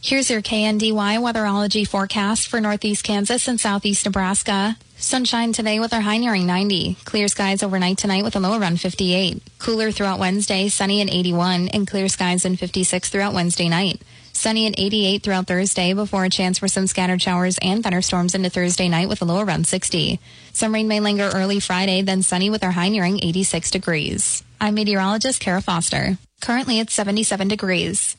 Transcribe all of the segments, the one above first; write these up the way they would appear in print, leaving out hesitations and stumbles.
Here's your KNDY weatherology forecast for northeast Kansas and southeast Nebraska. Sunshine today with our high nearing 90. Clear skies overnight tonight with a low around 58. Cooler throughout Wednesday, sunny and 81, and clear skies and 56 throughout Wednesday night. Sunny and 88 throughout Thursday before a chance for some scattered showers and thunderstorms into Thursday night with a low around 60. Some rain may linger early Friday, then sunny with our high nearing 86 degrees. I'm meteorologist Kara Foster. Currently it's 77 degrees.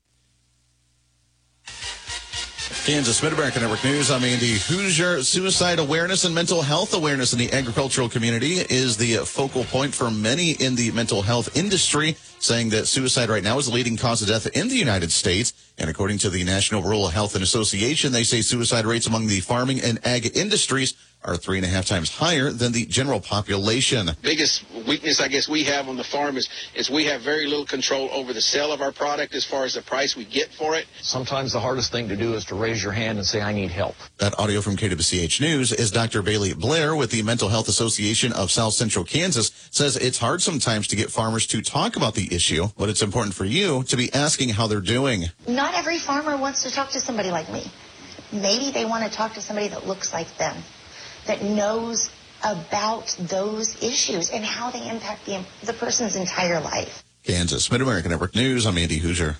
Kansas Mid-America Network News. I'm Andy Hoosier. Suicide awareness and mental health awareness in the agricultural community is the focal point for many in the mental health industry, saying that suicide right now is the leading cause of death in the United States. And according to the National Rural Health and Association, they say suicide rates among the farming and ag industries are 3.5 times higher than the general population. Biggest weakness, I guess, we have on the farm is we have very little control over the sale of our product as far as the price we get for it. Sometimes the hardest thing to do is to raise your hand and say, I need help. That audio from KWCH News is Dr. Bailey Blair with the Mental Health Association of South Central Kansas says it's hard sometimes to get farmers to talk about the issue, but it's important for you to be asking how they're doing. Not every farmer wants to talk to somebody like me. Maybe they want to talk to somebody that looks like them, that knows about those issues and how they impact the person's entire life. Kansas Mid-America Network News, I'm Andy Hoosier.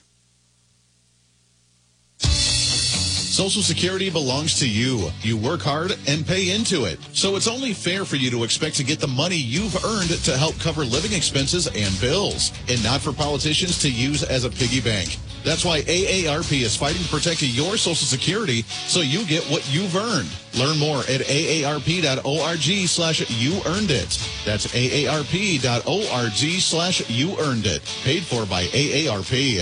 Social Security belongs to you. You work hard and pay into it. So it's only fair for you to expect to get the money you've earned to help cover living expenses and bills, and not for politicians to use as a piggy bank. That's why AARP is fighting to protect your Social Security so you get what you've earned. Learn more at aarp.org/youearnedit. That's aarp.org/youearnedit. Paid for by AARP.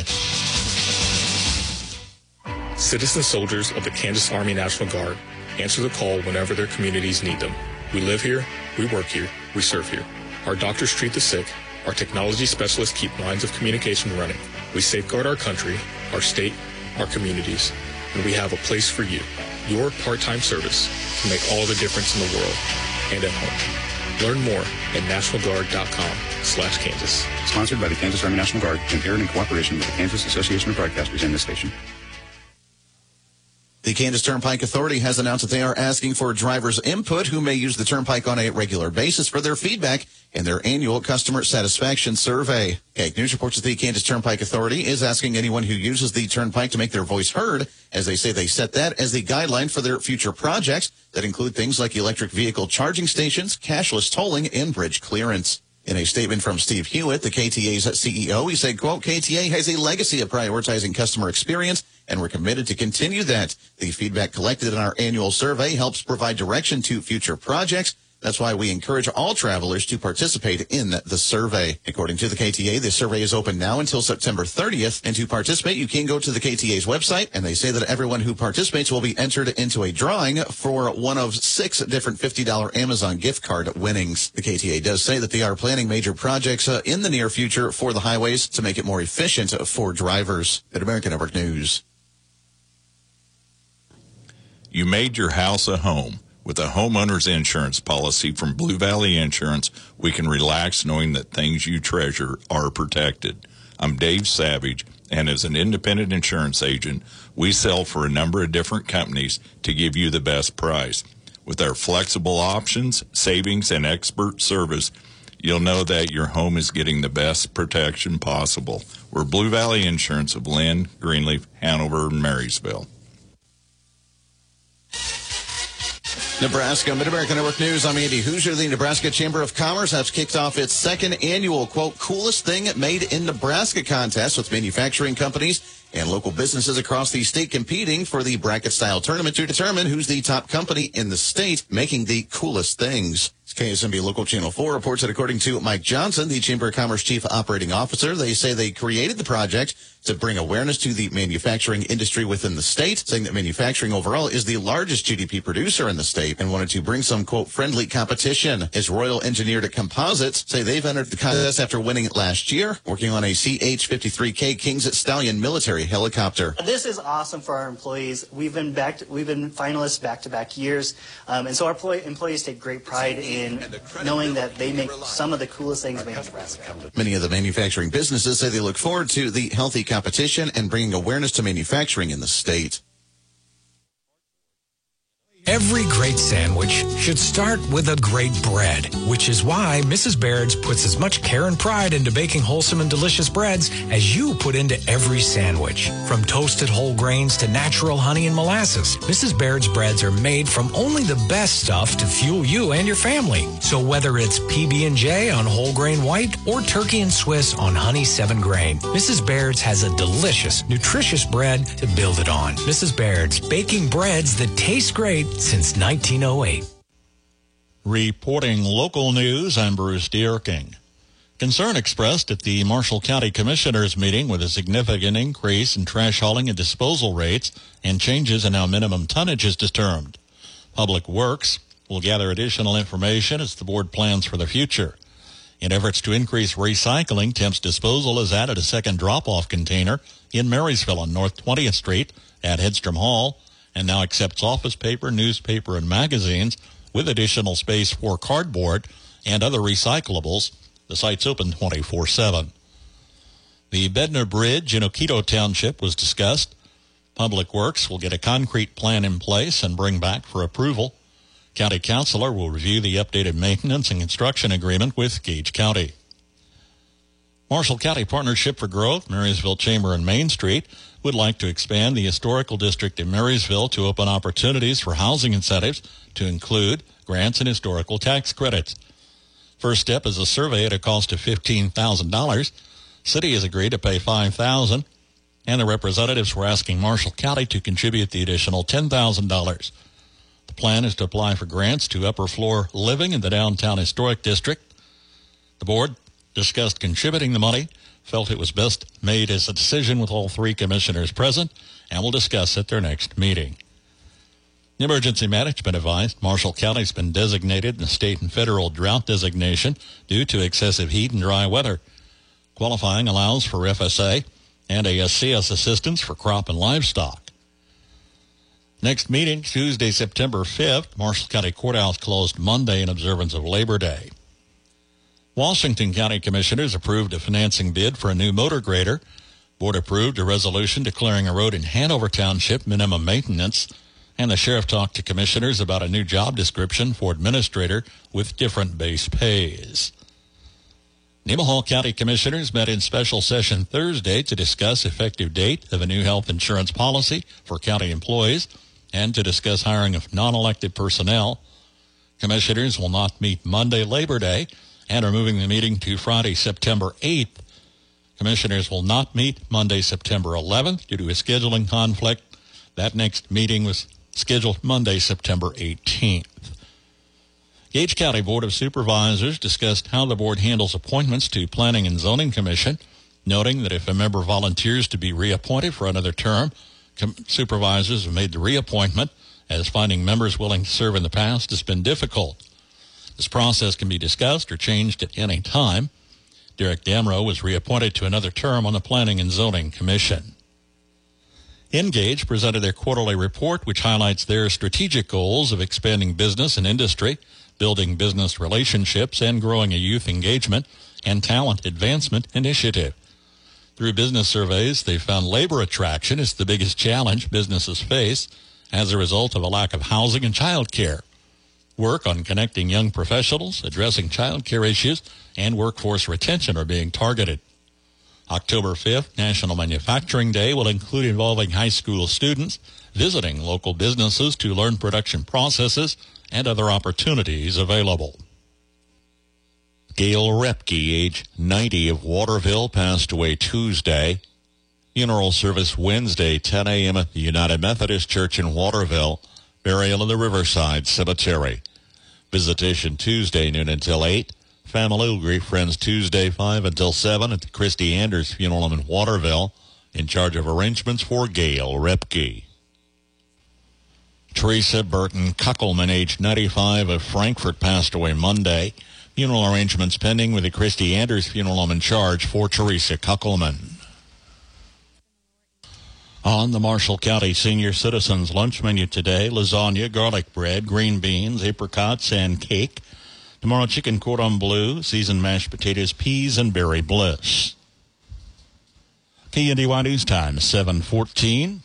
Citizen soldiers of the Kansas Army National Guard answer the call whenever their communities need them. We live here, we work here, we serve here. Our doctors treat the sick, our technology specialists keep lines of communication running. We safeguard our country, our state, our communities, and we have a place for you. Your part-time service can make all the difference in the world and at home. Learn more at nationalguard.com/Kansas. Sponsored by the Kansas Army National Guard and aired in cooperation with the Kansas Association of Broadcasters and this station. The Kansas Turnpike Authority has announced that they are asking for drivers' input who may use the Turnpike on a regular basis for their feedback in their annual customer satisfaction survey. KAG News reports that the Kansas Turnpike Authority is asking anyone who uses the Turnpike to make their voice heard, as they say they set that as the guideline for their future projects that include things like electric vehicle charging stations, cashless tolling, and bridge clearance. In a statement from Steve Hewitt, the KTA's CEO, he said, quote, KTA has a legacy of prioritizing customer experience, and we're committed to continue that. The feedback collected in our annual survey helps provide direction to future projects. That's why we encourage all travelers to participate in the survey. According to the KTA, the survey is open now until September 30th. And to participate, you can go to the KTA's website, and they say that everyone who participates will be entered into a drawing for one of 6 different $50 Amazon gift card winnings. The KTA does say that they are planning major projects in the near future for the highways to make it more efficient for drivers. At American Network News. You made your house a home. With a homeowner's insurance policy from Blue Valley Insurance, we can relax knowing that things you treasure are protected. I'm Dave Savage, and as an independent insurance agent, we sell for a number of different companies to give you the best price. With our flexible options, savings, and expert service, you'll know that your home is getting the best protection possible. We're Blue Valley Insurance of Lynn, Greenleaf, Hanover, and Marysville. Nebraska Mid-America Network News. I'm Andy Hoosier. The Nebraska Chamber of Commerce has kicked off its second annual, quote, coolest thing made in Nebraska contest with manufacturing companies and local businesses across the state competing for the bracket-style tournament to determine who's the top company in the state making the coolest things. KSMB Local Channel 4 reports that according to Mike Johnson, the Chamber of Commerce Chief Operating Officer, they say they created the project to bring awareness to the manufacturing industry within the state, saying that manufacturing overall is the largest GDP producer in the state and wanted to bring some, quote, friendly competition. As Royal Engineered Composites say they've entered the contest after winning it last year, working on a CH-53K King's Stallion military helicopter. This is awesome for our employees. We've been finalists back-to-back years, and so our employees take great pride in in knowing that they make some of the coolest things made in Nebraska. Many of the manufacturing businesses say they look forward to the healthy competition and bringing awareness to manufacturing in the state. Every great sandwich should start with a great bread, which is why Mrs. Baird's puts as much care and pride into baking wholesome and delicious breads as you put into every sandwich. From toasted whole grains to natural honey and molasses, Mrs. Baird's breads are made from only the best stuff to fuel you and your family. So whether it's PB&J on whole grain white or turkey and Swiss on honey 7 grain, Mrs. Baird's has a delicious, nutritious bread to build it on. Mrs. Baird's, baking breads that taste great since 1908. Reporting local news, I'm Bruce Dierking. Concern expressed at the Marshall County Commissioners meeting with a significant increase in trash hauling and disposal rates and changes in how minimum tonnage is determined. Public Works will gather additional information as the board plans for the future. In efforts to increase recycling, Temps Disposal has added a second drop-off container in Marysville on North 20th Street at Hedstrom Hall, and now accepts office paper, newspaper, and magazines with additional space for cardboard and other recyclables. The site's open 24/7. The Bednar Bridge in Oquito Township was discussed. Public Works will get a concrete plan in place and bring back for approval. County Councilor will review the updated maintenance and construction agreement with Gage County. Marshall County Partnership for Growth, Marysville Chamber and Main Street would like to expand the historical district in Marysville to open opportunities for housing incentives to include grants and historical tax credits. First step is a survey at a cost of $15,000. City has agreed to pay $5,000, and the representatives were asking Marshall County to contribute the additional $10,000. The plan is to apply for grants to upper floor living in the downtown historic district. The board discussed contributing the money, felt it was best made as a decision with all 3 commissioners present, and will discuss at their next meeting. The Emergency Management advised Marshall County has been designated in the state and federal drought designation due to excessive heat and dry weather. Qualifying allows for FSA and ASCS assistance for crop and livestock. Next meeting, Tuesday, September 5th. Marshall County Courthouse closed Monday in observance of Labor Day. Washington County Commissioners approved a financing bid for a new motor grader. Board approved a resolution declaring a road in Hanover Township minimum maintenance, and the sheriff talked to commissioners about a new job description for administrator with different base pays. Nemaha County Commissioners met in special session Thursday to discuss effective date of a new health insurance policy for county employees and to discuss hiring of non-elected personnel. Commissioners will not meet Monday, Labor Day, and are moving the meeting to Friday, September 8th. Commissioners will not meet Monday, September 11th due to a scheduling conflict. That next meeting was scheduled Monday, September 18th. Gage County Board of Supervisors discussed how the board handles appointments to Planning and Zoning Commission, noting that if a member volunteers to be reappointed for another term, supervisors have made the reappointment, as finding members willing to serve in the past has been difficult. This process can be discussed or changed at any time. Derek Damrow was reappointed to another term on the Planning and Zoning Commission. Engage presented their quarterly report, which highlights their strategic goals of expanding business and industry, building business relationships, and growing a youth engagement and talent advancement initiative. Through business surveys, they found labor attraction is the biggest challenge businesses face as a result of a lack of housing and child care. Work on connecting young professionals, addressing child care issues, and workforce retention are being targeted. October 5th, National Manufacturing Day, will include involving high school students, visiting local businesses to learn production processes and other opportunities available. Gail Repke, age 90, of Waterville, passed away Tuesday. Funeral service Wednesday, 10 a.m. at the United Methodist Church in Waterville. Burial in the Riverside Cemetery. Visitation Tuesday, noon until 8. Family will greet friends Tuesday, 5 until 7 at the Christy Anders Funeral Home in Waterville. In charge of arrangements for Gail Repke. Teresa Burton Kuckelman, age 95, of Frankfort, passed away Monday. Funeral arrangements pending with the Christy Anders Funeral Home in charge for Teresa Kuckelman. On the Marshall County Senior Citizens lunch menu today, lasagna, garlic bread, green beans, apricots, and cake. Tomorrow, chicken cordon bleu, seasoned mashed potatoes, peas, and berry bliss. KNDY News Time, 7:14.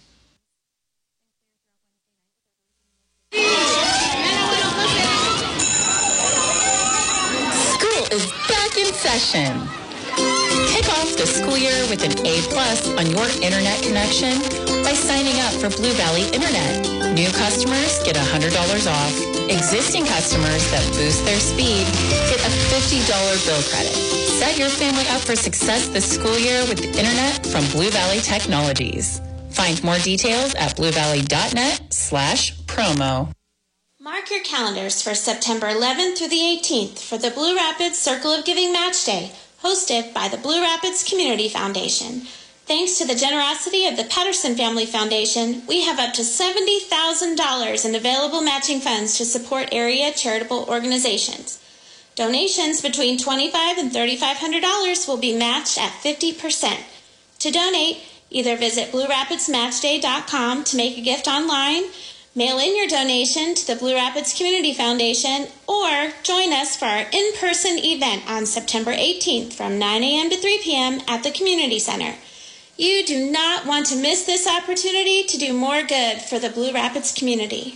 School is back in session. Kick off the school year with an A+ on your internet connection by signing up for Blue Valley Internet. New customers get $100 off. Existing customers that boost their speed get a $50 bill credit. Set your family up for success this school year with the internet from Blue Valley Technologies. Find more details at bluevalley.net/promo. Mark your calendars for September 11th through the 18th for the Blue Rapids Circle of Giving Match Day, hosted by the Blue Rapids Community Foundation. Thanks to the generosity of the Patterson Family Foundation, we have up to $70,000 in available matching funds to support area charitable organizations. Donations between $2,500 and $3,500 will be matched at 50%. To donate, either visit BlueRapidsMatchday.com to make a gift online, mail in your donation to the Blue Rapids Community Foundation, or join us for our in-person event on September 18th from 9 a.m. to 3 p.m. at the Community Center. You do not want to miss this opportunity to do more good for the Blue Rapids community.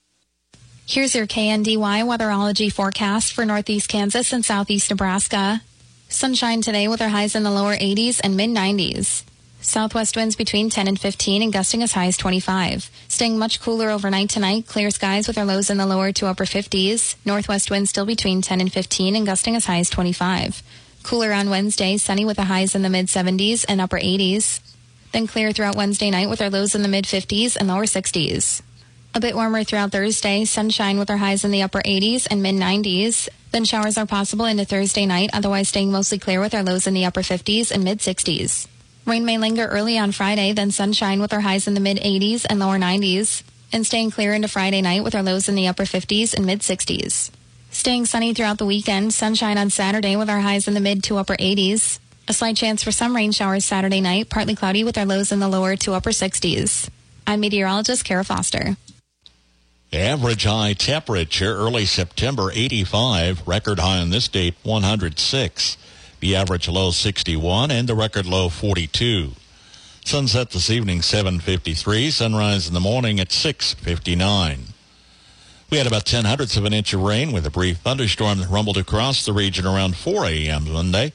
Here's your KNDY weatherology forecast for northeast Kansas and southeast Nebraska. Sunshine today with our highs in the lower 80s and mid-90s. Southwest winds between 10 and 15 and gusting as high as 25. Staying much cooler overnight tonight. Clear skies with our lows in the lower to upper 50s. Northwest winds still between 10 and 15 and gusting as high as 25. Cooler on Wednesday, sunny with the highs in the mid-70s and upper 80s. Then clear throughout Wednesday night with our lows in the mid-50s and lower 60s. A bit warmer throughout Thursday, sunshine with our highs in the upper 80s and mid-90s. Then showers are possible into Thursday night, otherwise staying mostly clear with our lows in the upper 50s and mid-60s. Rain may linger early on Friday, then sunshine with our highs in the mid-80s and lower 90s. And staying clear into Friday night with our lows in the upper 50s and mid-60s. Staying sunny throughout the weekend, sunshine on Saturday with our highs in the mid to upper 80s. A slight chance for some rain showers Saturday night, partly cloudy with our lows in the lower to upper 60s. I'm meteorologist Kara Foster. Average high temperature early September 85, record high on this date 106. The average low 61 and the record low 42. Sunset this evening 7:53, sunrise in the morning at 6:59. We had about 0.10 of an inch of rain with a brief thunderstorm that rumbled across the region around 4 a.m. Monday.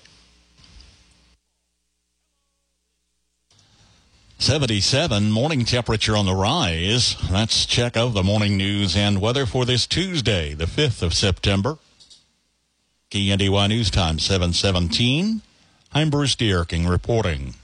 77, morning temperature on the rise. That's check of the morning news and weather for this Tuesday, the 5th of September. KNDY News Time, 7:17. I'm Bruce Dierking reporting.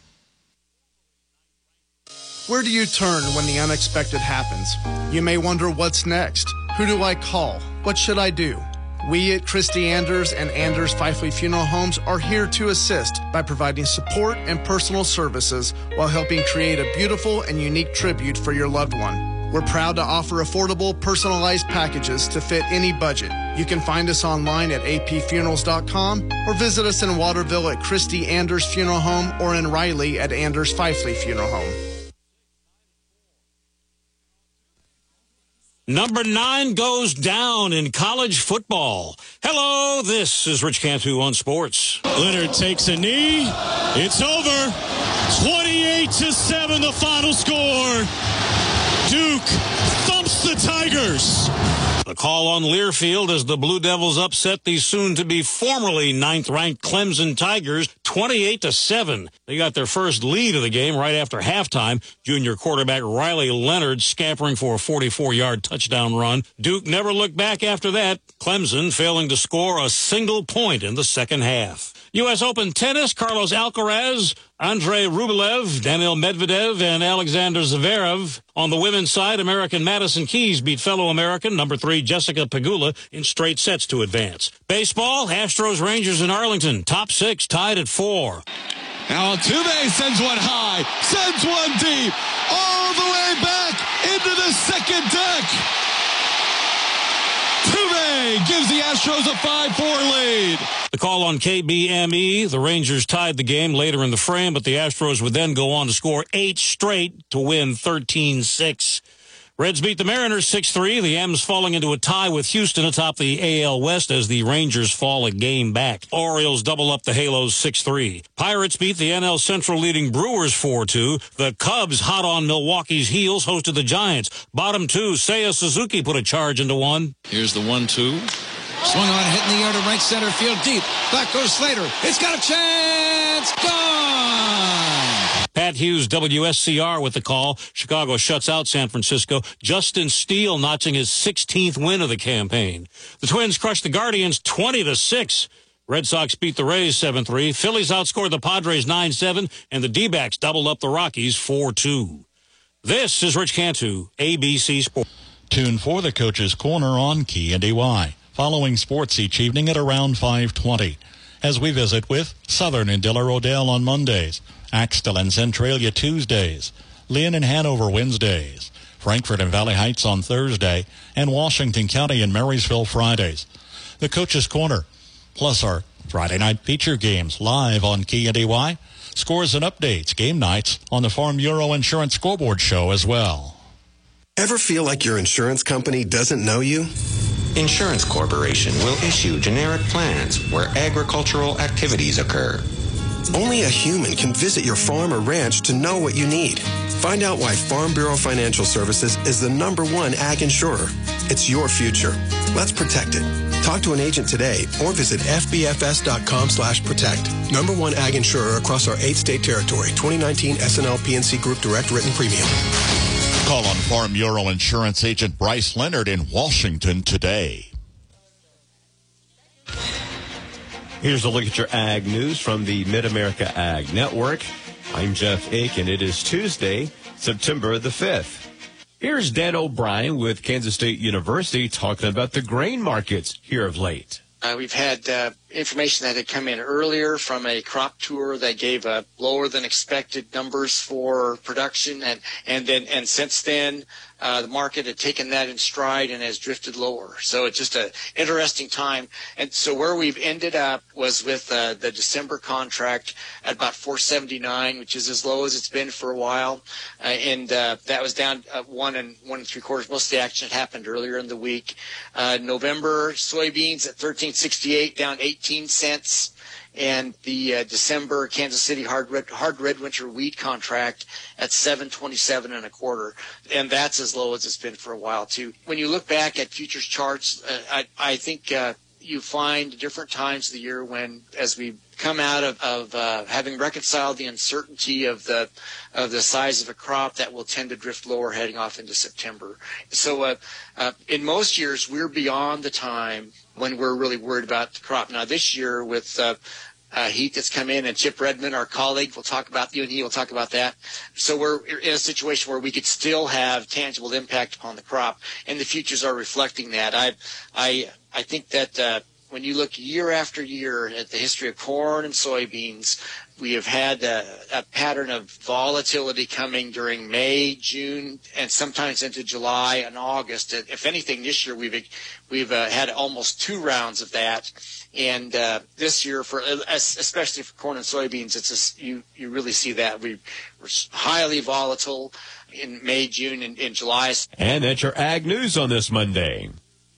Where do you turn when the unexpected happens? You may wonder what's next. Who do I call? What should I do? We at Christy Anders and Anders Fifely Funeral Homes are here to assist by providing support and personal services while helping create a beautiful and unique tribute for your loved one. We're proud to offer affordable, personalized packages to fit any budget. You can find us online at apfunerals.com or visit us in Waterville at Christy Anders Funeral Home or in Riley at Anders Fifely Funeral Home. Number 9 goes down in college football. Hello, this is Rich Cantu on Sports. Leonard takes a knee. It's over. 28-7, the final score. Duke thumps the Tigers. The call on Learfield as the Blue Devils upset the soon-to-be formerly 9th-ranked Clemson Tigers 28-7. They got their first lead of the game right after halftime. Junior quarterback Riley Leonard scampering for a 44-yard touchdown run. Duke never looked back after that. Clemson failing to score a single point in the second half. U.S. Open tennis, Carlos Alcaraz, Andrei Rublev, Daniil Medvedev, and Alexander Zverev. On the women's side, American Madison Keys beat fellow American number 3 Jessica Pegula in straight sets to advance. Baseball, Astros Rangers in Arlington, top 6 tied at 4. Now Altuve sends one high, sends one deep, all the way back into the second deck. Altuve gives the Astros a 5-4 lead. The call on KBME, the Rangers tied the game later in the frame, but the Astros would then go on to score 8 straight to win 13-6. Reds beat the Mariners 6-3. The M's falling into a tie with Houston atop the AL West as the Rangers fall a game back. Orioles double up the Halos 6-3. Pirates beat the NL Central leading Brewers 4-2. The Cubs, hot on Milwaukee's heels, hosted the Giants. Bottom two, Seiya Suzuki put a charge into one. Here's the 1-2. Swung on, hit in the air to right center field deep. Back goes Slater. It's got a chance. Gone! Pat Hughes, WSCR with the call. Chicago shuts out San Francisco. Justin Steele notching his 16th win of the campaign. The Twins crushed the Guardians 20-6. Red Sox beat the Rays 7-3. Phillies outscored the Padres 9-7, and the D-backs doubled up the Rockies 4-2. This is Rich Cantu, ABC Sports. Tune for the Coach's Corner on Key and EY. Following sports each evening at around 5:20. As we visit with Southern and Diller Odell on Mondays, Axtell and Centralia Tuesdays, Lynn and Hanover Wednesdays, Frankfort and Valley Heights on Thursday, and Washington County and Marysville Fridays. The Coach's Corner, plus our Friday night feature games live on Key and EY, scores and updates, game nights on the Farm Bureau Insurance Scoreboard Show as well. Ever feel like your insurance company doesn't know you? Insurance Corporation will issue generic plans where agricultural activities occur. Only a human can visit your farm or ranch to know what you need. Find out why Farm Bureau Financial Services is the #1 ag insurer. It's your future. Let's protect it. Talk to an agent today or visit fbfs.com/protect. #1 ag insurer across our 8-state territory. 2019 SNL PNC Group Direct Written Premium. Call on Farm Bureau Insurance Agent Bryce Leonard in Washington today. Here's a look at your ag news from the Mid-America Ag Network. I'm Jeff Aiken. It is Tuesday, September the 5th. Here's Dan O'Brien with Kansas State University talking about the grain markets here of late. We've had information that had come in earlier from a crop tour that gave lower than expected numbers for production, and since then the market had taken that in stride and has drifted lower. So it's just an interesting time. And so where we've ended up was with the December contract at about 479, which is as low as it's been for a while, and that was down 1 3/4. Most of the action had happened earlier in the week. November soybeans at 1368, down 18 cents. And the December Kansas City hard red winter wheat contract at 727 1/4, and that's as low as it's been for a while too. When you look back at futures charts, I think you find different times of the year when, as we come out of having reconciled the uncertainty of the size of a crop, that will tend to drift lower heading off into September. So in most years, we're beyond the time when we're really worried about the crop. Now this year with heat that's come in, and Chip Redmond, our colleague, will talk about we'll talk about that. So we're in a situation where we could still have tangible impact upon the crop, and the futures are reflecting that. I think that when you look year after year at the history of corn and soybeans, we have had a pattern of volatility coming during May, June, and sometimes into July and August. If anything, this year we've had almost 2 rounds of that. And this year, especially for corn and soybeans, it's just, you really see that. We're highly volatile in May, June, and July. And that's your ag news on this Monday.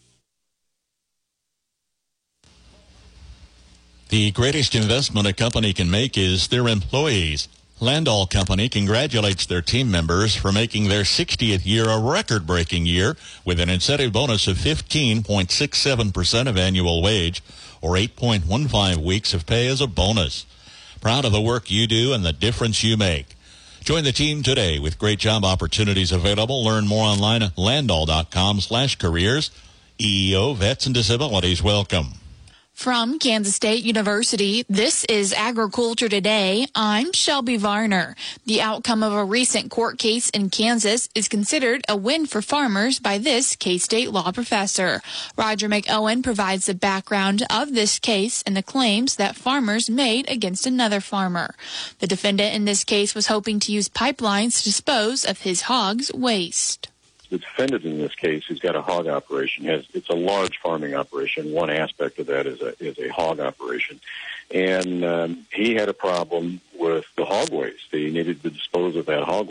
The greatest investment a company can make is their employees. Landall Company congratulates their team members for making their 60th year a record-breaking year with an incentive bonus of 15.67% of annual wage, or 8.15 weeks of pay as a bonus. Proud of the work you do and the difference you make. Join the team today with great job opportunities available. Learn more online at landall.com/careers. EEO Vets and Disabilities welcome. From Kansas State University, this is Agriculture Today. I'm Shelby Varner. The outcome of a recent court case in Kansas is considered a win for farmers by this K-State law professor. Roger McOwen provides the background of this case and the claims that farmers made against another farmer. The defendant in this case was hoping to use pipelines to dispose of his hog's waste. The defendant in this case, who's got a hog operation, it's a large farming operation. One aspect of that is a hog operation, and he had a problem with the hog waste. He needed to dispose of that hog waste.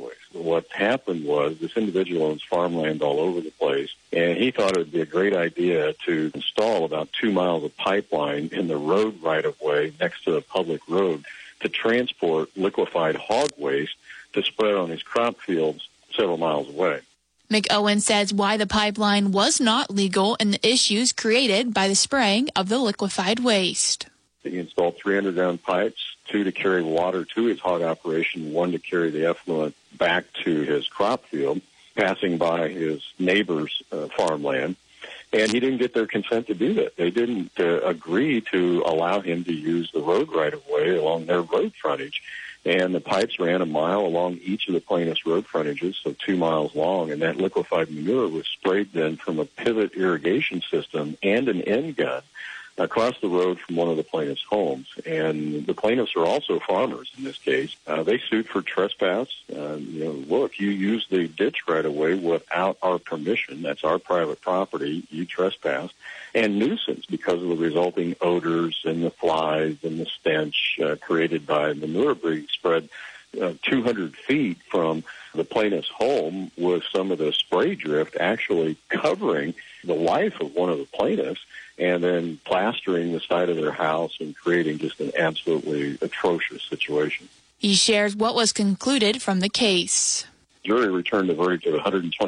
what happened was this individual owns farmland all over the place, and he thought it would be a great idea to install about 2 miles of pipeline in the road right-of-way next to the public road to transport liquefied hog waste to spread on his crop fields several miles away. McOwen says why the pipeline was not legal and the issues created by the spraying of the liquefied waste. He installed 300 round pipes, 2 to carry water to his hog operation, 1 to carry the effluent back to his crop field, passing by his neighbor's farmland. And he didn't get their consent to do that. They didn't agree to allow him to use the road right-of-way along their road frontage. And the pipes ran a mile along each of the plaintiff's road frontages, so 2 miles long, and that liquefied manure was sprayed then from a pivot irrigation system and an end gun across the road from one of the plaintiff's homes. And the plaintiffs are also farmers in this case. They sued for trespass. Look, you used the ditch right away without our permission. That's our private property. You trespassed. And nuisance because of the resulting odors and the flies and the stench created by manure being spread 200 feet from the plaintiff's home, with some of the spray drift actually covering the life of one of the plaintiffs and then plastering the side of their house and creating just an absolutely atrocious situation. He shares what was concluded from the case. Jury returned a verdict of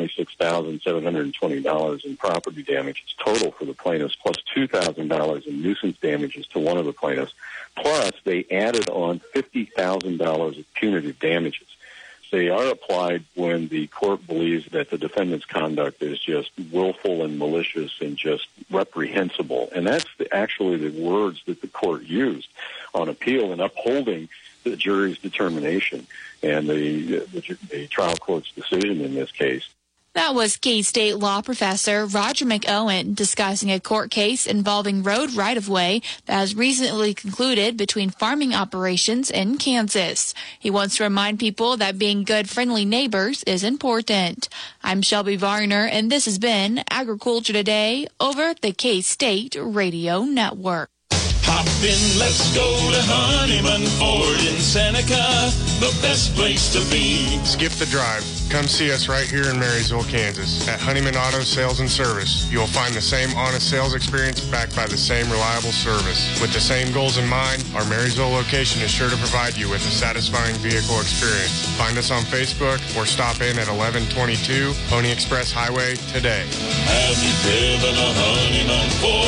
$126,720 in property damages total for the plaintiffs, plus $2,000 in nuisance damages to one of the plaintiffs. Plus, they added on $50,000 of punitive damages. They are applied when the court believes that the defendant's conduct is just willful and malicious and just reprehensible. And that's actually the words that the court used on appeal in upholding the jury's determination and the trial court's decision in this case. That was K-State law professor Roger McOwen discussing a court case involving road right-of-way that has recently concluded between farming operations in Kansas. He wants to remind people that being good, friendly neighbors is important. I'm Shelby Varner, and this has been Agriculture Today over at the K-State Radio Network. Hop in, let's go to Honeyman Ford in Seneca, the best place to be. Skip the drive. Come see us right here in Marysville, Kansas. At Honeyman Auto Sales and Service, you'll find the same honest sales experience backed by the same reliable service. With the same goals in mind, our Marysville location is sure to provide you with a satisfying vehicle experience. Find us on Facebook or stop in at 1122 Pony Express Highway today. Have you driven a Honeyman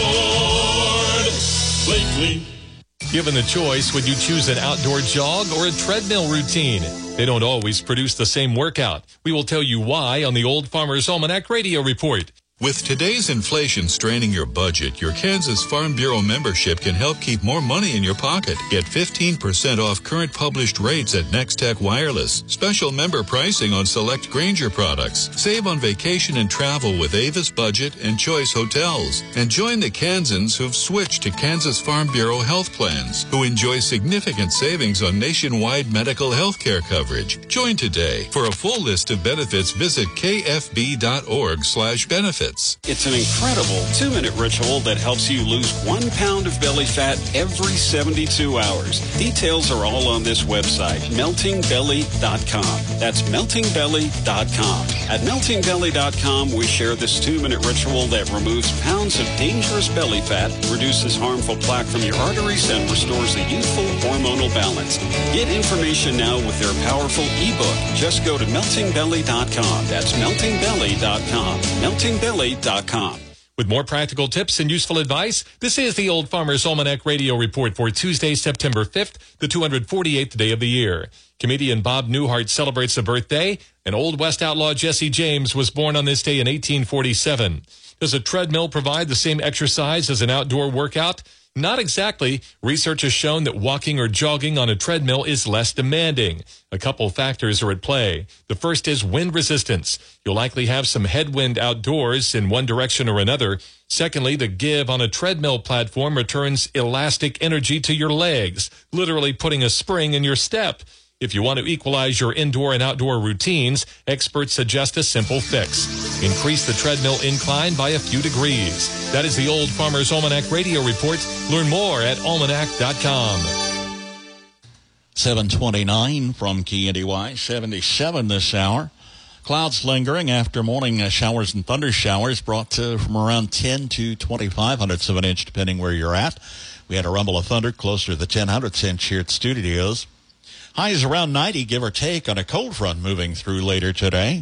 Ford lately? Given the choice, would you choose an outdoor jog or a treadmill routine? They don't always produce the same workout. We will tell you why on the Old Farmer's Almanac Radio Report. With today's inflation straining your budget, your Kansas Farm Bureau membership can help keep more money in your pocket. Get 15% off current published rates at Nextech Wireless. Special member pricing on select Grainger products. Save on vacation and travel with Avis Budget and Choice Hotels. And join the Kansans who've switched to Kansas Farm Bureau health plans, who enjoy significant savings on nationwide medical health care coverage. Join today. For a full list of benefits, visit kfb.org/benefits. It's an incredible 2-minute ritual that helps you lose 1 pound of belly fat every 72 hours. Details are all on this website, meltingbelly.com. That's meltingbelly.com. At meltingbelly.com, we share this 2-minute ritual that removes pounds of dangerous belly fat, reduces harmful plaque from your arteries, and restores a youthful hormonal balance. Get information now with their powerful ebook. Just go to meltingbelly.com. That's meltingbelly.com. Meltingbelly.com. With more practical tips and useful advice, this is the Old Farmer's Almanac Radio Report for Tuesday, September 5th, the 248th day of the year. Comedian Bob Newhart celebrates a birthday, and Old West outlaw Jesse James was born on this day in 1847. Does a treadmill provide the same exercise as an outdoor workout? Not exactly. Research has shown that walking or jogging on a treadmill is less demanding. A couple factors are at play. The first is wind resistance. You'll likely have some headwind outdoors in one direction or another. Secondly, the give on a treadmill platform returns elastic energy to your legs, literally putting a spring in your step. If you want to equalize your indoor and outdoor routines, experts suggest a simple fix. Increase the treadmill incline by a few degrees. That is the Old Farmer's Almanac Radio Report. Learn more at almanac.com. 729 from KNDY, 77 this hour. Clouds lingering after morning showers and thunder showers brought to from around 10 to 0.25 of an inch, depending where you're at. We had a rumble of thunder closer to the 0.1 inch here at studios. Highs around 90, give or take, on a cold front moving through later today.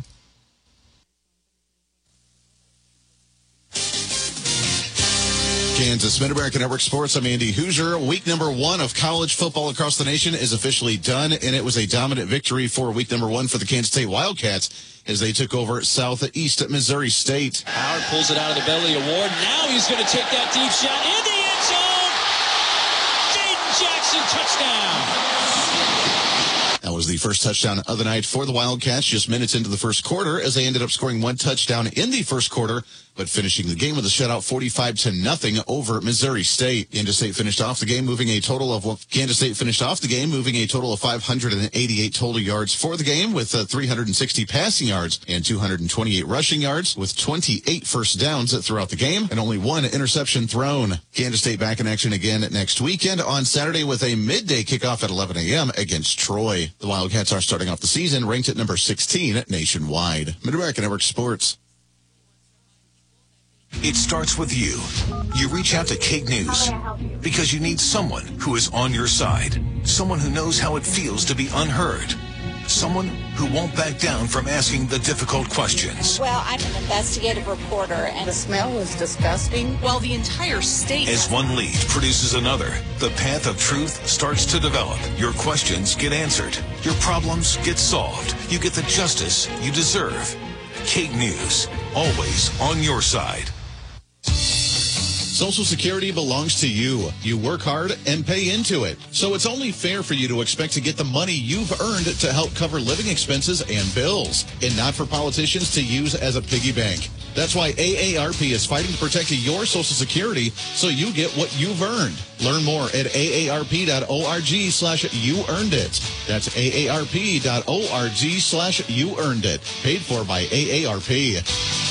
Kansas Mid-America Network Sports. I'm Andy Hoosier. Week number 1 of college football across the nation is officially done, and it was a dominant victory for week number 1 for the Kansas State Wildcats as they took over Southeast Missouri State. Howard pulls it out of the belly of Ward. Now he's going to take that deep shot in the end zone. Jaden Jackson, touchdown. That was the first touchdown of the night for the Wildcats just minutes into the first quarter as they ended up scoring 1 touchdown in the first quarter, but finishing the game with a shutout 45-0 over Missouri State. Kansas State finished off the game moving a total of 588 total yards for the game with 360 passing yards and 228 rushing yards with 28 first downs throughout the game and only 1 interception thrown. Kansas State back in action again next weekend on Saturday with a midday kickoff at 11 a.m. against Troy. The Wildcats are starting off the season ranked at number 16 nationwide. Mid-America Network Sports. It starts with you. You reach out to Kate News because you need someone who is on your side. Someone who knows how it feels to be unheard. Someone who won't back down from asking the difficult questions. Well, I'm an investigative reporter, and the smell was disgusting. Well, the entire state... As one lead produces another, the path of truth starts to develop. Your questions get answered. Your problems get solved. You get the justice you deserve. Kate News, always on your side. Social Security belongs to you. You work hard and pay into it. So it's only fair for you to expect to get the money you've earned to help cover living expenses and bills, and not for politicians to use as a piggy bank. That's why AARP is fighting to protect your Social Security so you get what you've earned. Learn more at aarp.org/youearnedit. That's aarp.org/youearnedit. Paid for by AARP.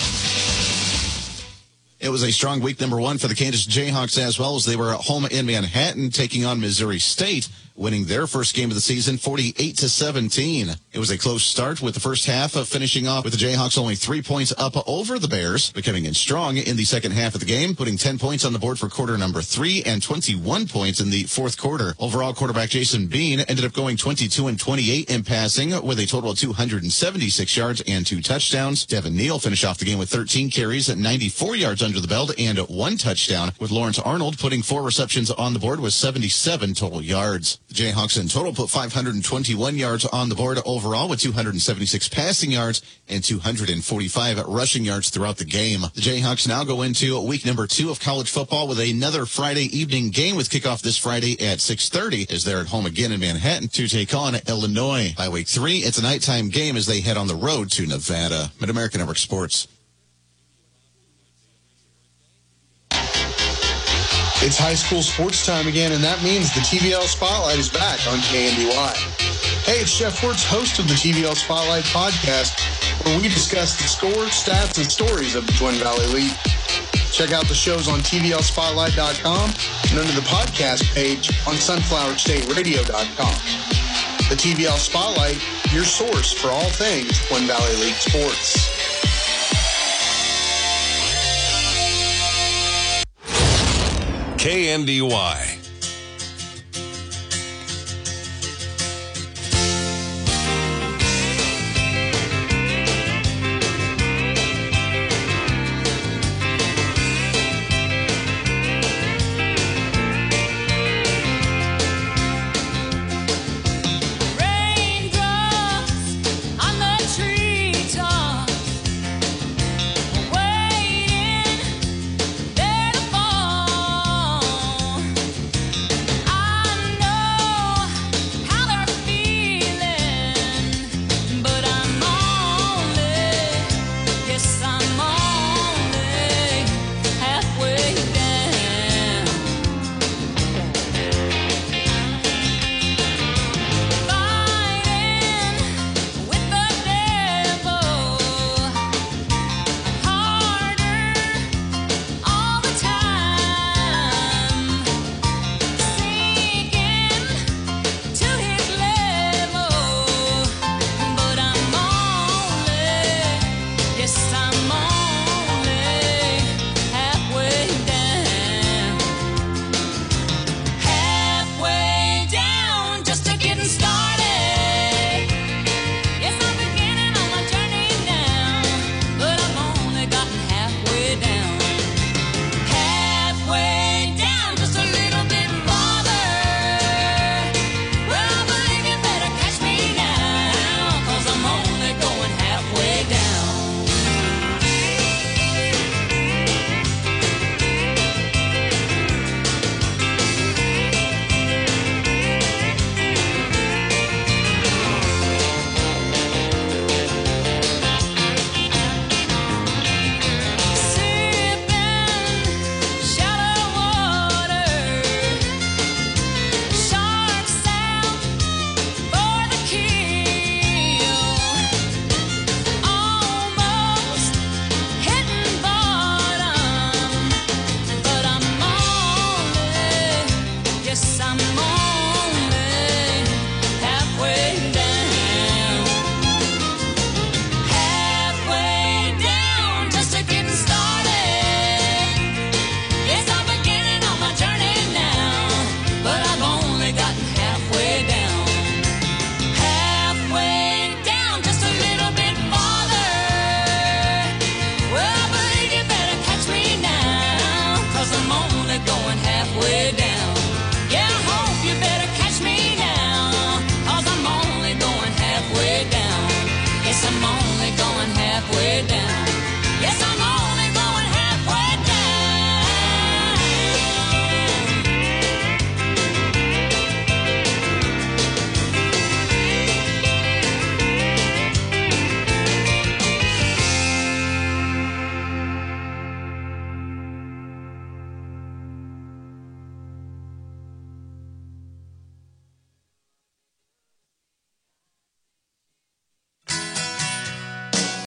It was a strong week number 1 for the Kansas Jayhawks as well, as they were at home in Manhattan taking on Missouri State, winning their first game of the season 48-17. It was a close start with the first half of finishing off with the Jayhawks only 3 points up over the Bears, but coming in strong in the second half of the game, putting 10 points on the board for quarter number 3 and 21 points in the fourth quarter. Overall, quarterback Jason Bean ended up going 22-28 in passing with a total of 276 yards and 2 touchdowns. Devin Neal finished off the game with 13 carries at 94 yards under the belt and 1 touchdown, with Lawrence Arnold putting 4 receptions on the board with 77 total yards. The Jayhawks in total put 521 yards on the board overall with 276 passing yards and 245 rushing yards throughout the game. The Jayhawks now go into week number 2 of college football with another Friday evening game with kickoff this Friday at 6:30 as they're at home again in Manhattan to take on Illinois. By week 3, it's a nighttime game as they head on the road to Nevada. Mid-America Network Sports. It's high school sports time again, and that means the TVL Spotlight is back on KNDY. Hey, it's Jeff Wirtz, host of the TVL Spotlight podcast, where we discuss the scores, stats, and stories of the Twin Valley League. Check out the shows on tvlspotlight.com and under the podcast page on sunflowerstateradio.com. The TVL Spotlight, your source for all things Twin Valley League sports. KNDY